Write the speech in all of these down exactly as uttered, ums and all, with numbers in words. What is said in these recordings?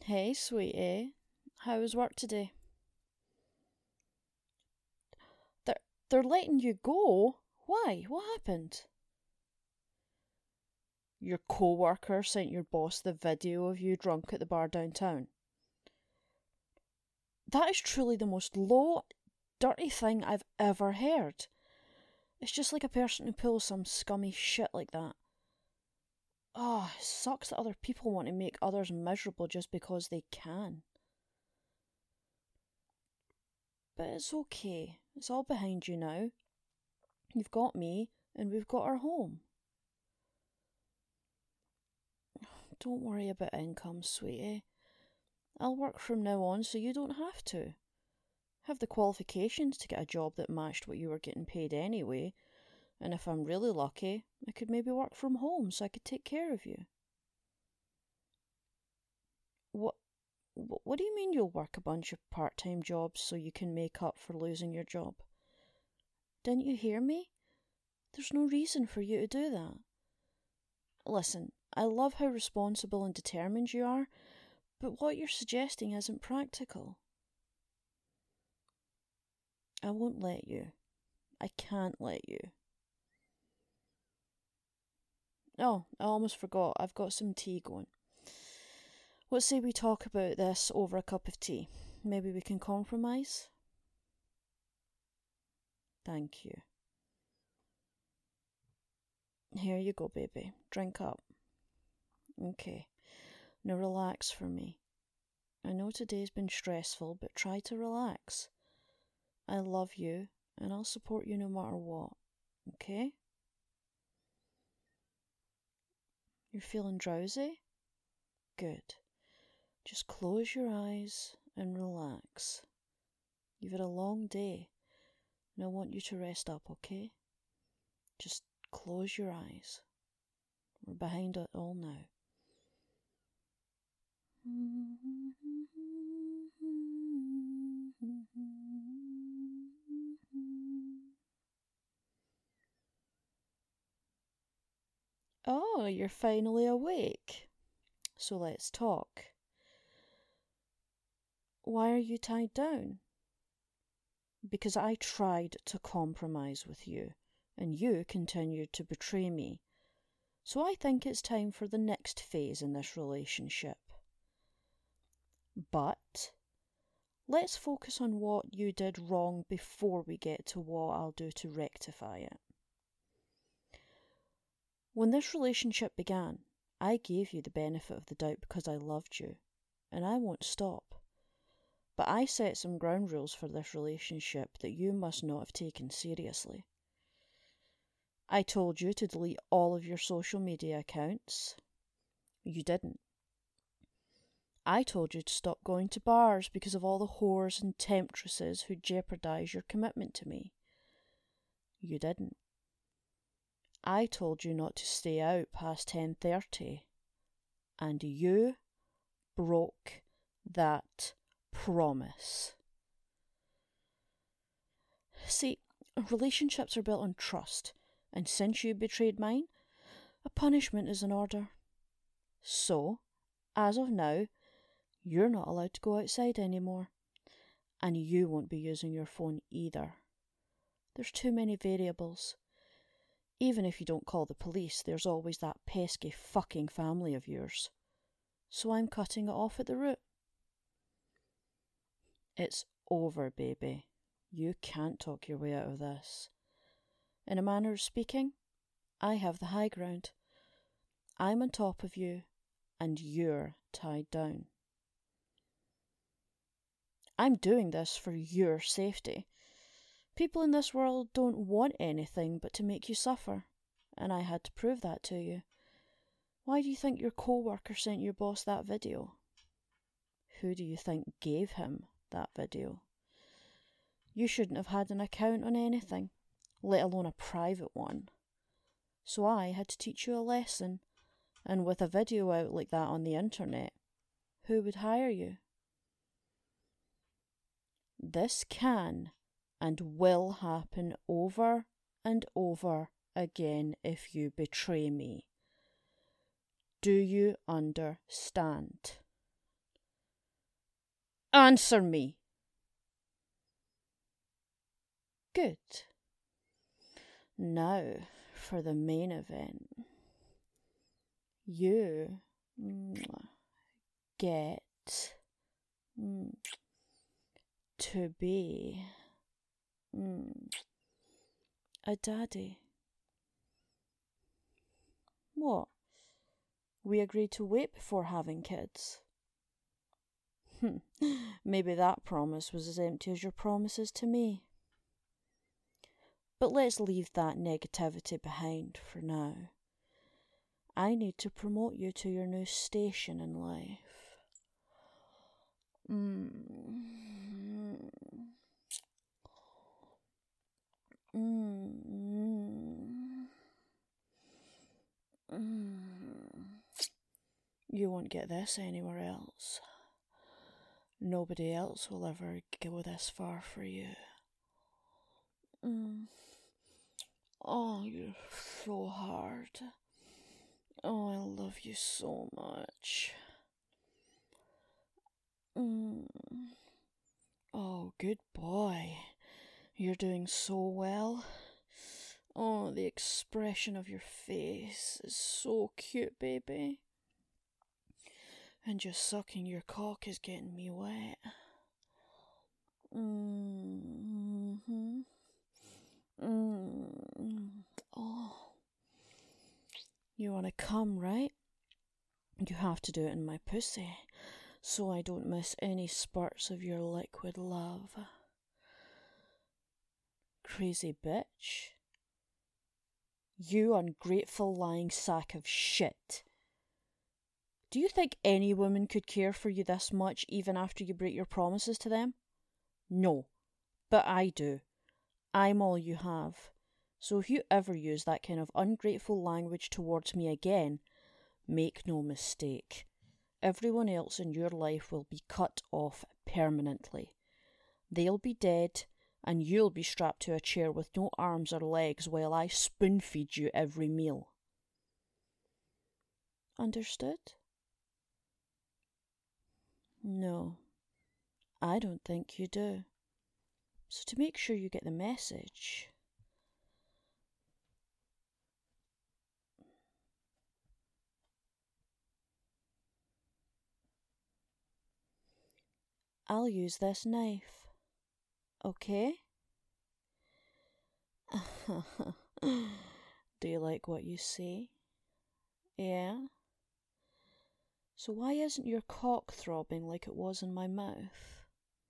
Hey, sweetie. How was work today? They're, they're letting you go? Why? What happened? Your co-worker sent your boss the video of you drunk at the bar downtown. That is truly the most low, dirty thing I've ever heard. It's just like a person who pulls some scummy shit like that. Ah, oh, it sucks that other people want to make others miserable just because they can. But it's okay. It's all behind you now. You've got me, and we've got our home. Don't worry about income, sweetie. I'll work from now on so you don't have to. Have the qualifications to get a job that matched what you were getting paid anyway, and if I'm really lucky, I could maybe work from home so I could take care of you. What What do you mean you'll work a bunch of part-time jobs so you can make up for losing your job? Didn't you hear me? There's no reason for you to do that. Listen, I love how responsible and determined you are, but what you're suggesting isn't practical. I won't let you. I can't let you. Oh, I almost forgot. I've got some tea going. What say we talk about this over a cup of tea? Maybe we can compromise? Thank you. Here you go, baby. Drink up. Okay. Now relax for me. I know today's been stressful, but try to relax. I love you, and I'll support you no matter what. Okay? You're feeling drowsy? Good. Just close your eyes and relax. You've had a long day, and I want you to rest up, okay? Just close your eyes. We're behind it all now. Oh, you're finally awake. So let's talk. Why are you tied down? Because I tried to compromise with you, and you continued to betray me. So I think it's time for the next phase in this relationship. But let's focus on what you did wrong before we get to what I'll do to rectify it. When this relationship began, I gave you the benefit of the doubt because I loved you, and I won't stop. But I set some ground rules for this relationship that you must not have taken seriously. I told you to delete all of your social media accounts. You didn't. I told you to stop going to bars because of all the whores and temptresses who jeopardise your commitment to me. You didn't. I told you not to stay out past ten thirty, and you broke that promise. See, relationships are built on trust, and since you betrayed mine, a punishment is in order. So, as of now, you're not allowed to go outside anymore, and you won't be using your phone either. There's too many variables. Even if you don't call the police, there's always that pesky fucking family of yours. So I'm cutting it off at the root. It's over, baby. You can't talk your way out of this. In a manner of speaking, I have the high ground. I'm on top of you, and you're tied down. I'm doing this for your safety. People in this world don't want anything but to make you suffer, and I had to prove that to you. Why do you think your co-worker sent your boss that video? Who do you think gave him that video? You shouldn't have had an account on anything, let alone a private one. So I had to teach you a lesson, and with a video out like that on the internet, who would hire you? This can and will happen over and over again if you betray me. Do you understand? Answer me. Good. Now for the main event. You get to be a daddy. What? We agreed to wait before having kids. Maybe that promise was as empty as your promises to me. But let's leave that negativity behind for now. I need to promote you to your new station in life. Mm. Mm. Mm. You won't get this anywhere else. Nobody else will ever go this far for you. Mm. Oh, you're so hard. Oh, I love you so much. Mm. Oh, good boy. You're doing so well. Oh, the expression of your face is so cute, baby. And just sucking your cock is getting me wet. Mm-hmm. Mm. Oh. You want to come, right? You have to do it in my pussy, so I don't miss any spurts of your liquid love. Crazy bitch. You ungrateful lying sack of shit. Do you think any woman could care for you this much even after you break your promises to them? No, but I do. I'm all you have. So if you ever use that kind of ungrateful language towards me again, make no mistake. Everyone else in your life will be cut off permanently. They'll be dead, and you'll be strapped to a chair with no arms or legs while I spoon-feed you every meal. Understood? No, I don't think you do. So to make sure you get the message, I'll use this knife. Okay? Do you like what you see? Yeah? So why isn't your cock throbbing like it was in my mouth?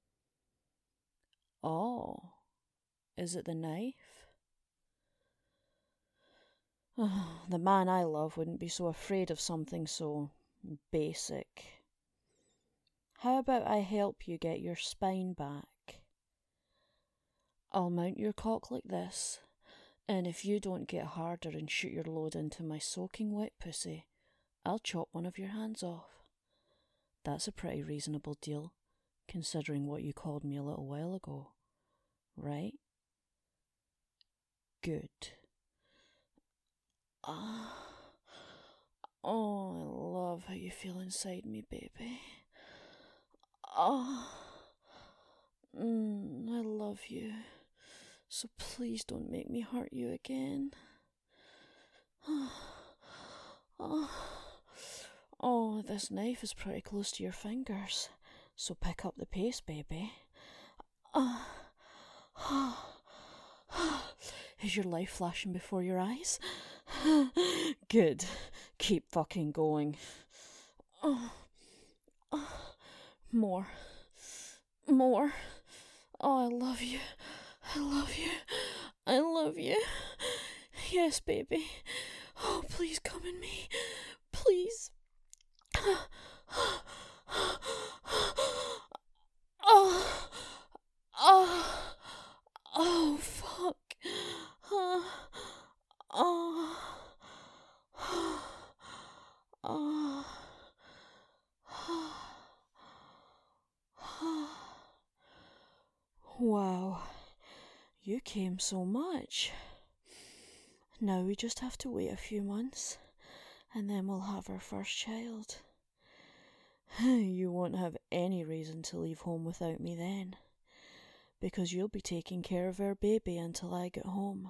Oh, is it the knife? Oh, the man I love wouldn't be so afraid of something so basic. How about I help you get your spine back? I'll mount your cock like this, and if you don't get harder and shoot your load into my soaking wet pussy, I'll chop one of your hands off. That's a pretty reasonable deal, considering what you called me a little while ago, right? Good. Ah. Oh, I love how you feel inside me, baby. Ah. Mm, I love you. So please don't make me hurt you again. Oh. Oh, this knife is pretty close to your fingers, so pick up the pace, baby. Is your life flashing before your eyes? Good. Keep fucking going. More. More. Oh, I love you. I love you. I love you. Yes, baby. Oh, please come in me. Please. Oh, oh, oh, fuck. Oh, oh, oh, wow, you came so much. Now we just have to wait a few months, and then we'll have our first child. You won't have have any reason to leave home without me then, because you'll be taking care of our baby until I get home.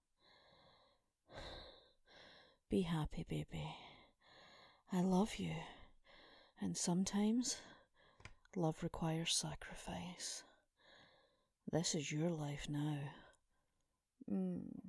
Be happy, baby. I love you, and sometimes love requires sacrifice. This is your life now. Mm.